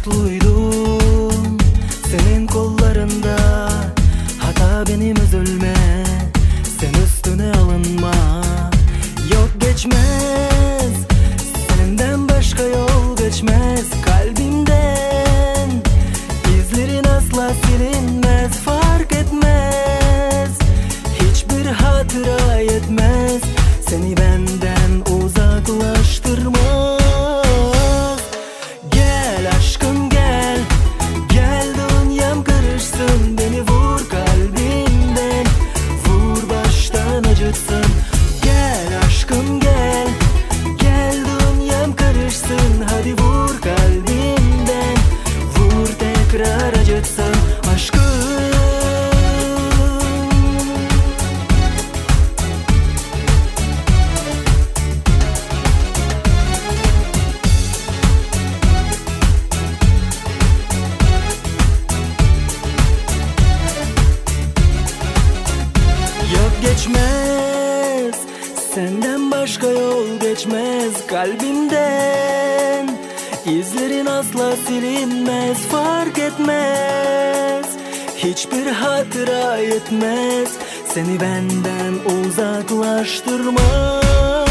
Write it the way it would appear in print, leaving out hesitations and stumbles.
mutluydum senin kollarında. Hata benim, üzülme, sen üstüne alınma. Yok, geçmez, senden başka yol geçmez kalbimden. İzlerin asla silinmez, fark etmez, hiçbir hatıra yetmez seni benden uzaklaştırmaz. Gel aşkım gel, gel dünyam karışsın, beni vur kalbimden, vur baştan acıtsın. Gel aşkım gel, gel dünyam karışsın, hadi vur kalbimden, vur tekrar acıtsın aşkım. Geçmez, senden başka yol geçmez kalbimden. İzlerin asla silinmez, fark etmez, hiçbir hatıra yetmez seni benden uzaklaştırmaz.